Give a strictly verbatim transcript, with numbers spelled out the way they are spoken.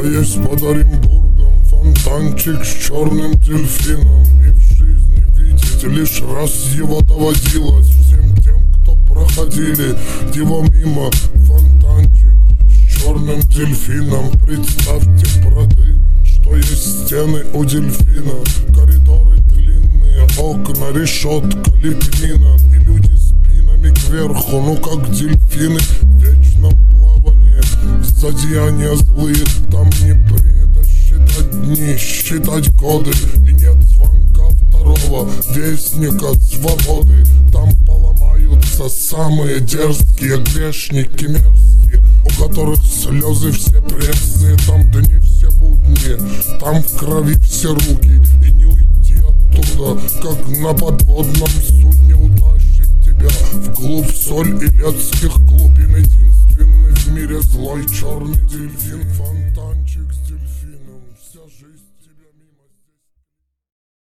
есть под Оренбургом фонтанчик с черным дельфином. И в жизни видеть лишь раз его доводилось всем тем, кто проходили его мимо. Фонтанчик с черным дельфином. Представьте, браты, что есть стены у дельфина, коридоры длинные, окна, решетка, лепнина, и люди спинами кверху, ну как дельфины в вечном плавании. Зодеяния злые, там не принято считать дни, считать годы, и нет звонка второго вестника свободы. Там поломаются самые дерзкие грешники мерзкие, у которых слезы все пресные. Там дни все будни, там в крови все руки, и не уйти оттуда, как на подводном судне утащит тебя вглубь соль илецких глубин. Единственный в мире злой черный дельфин, фонтанчик с дельфином. Вся жизнь тебя мимо.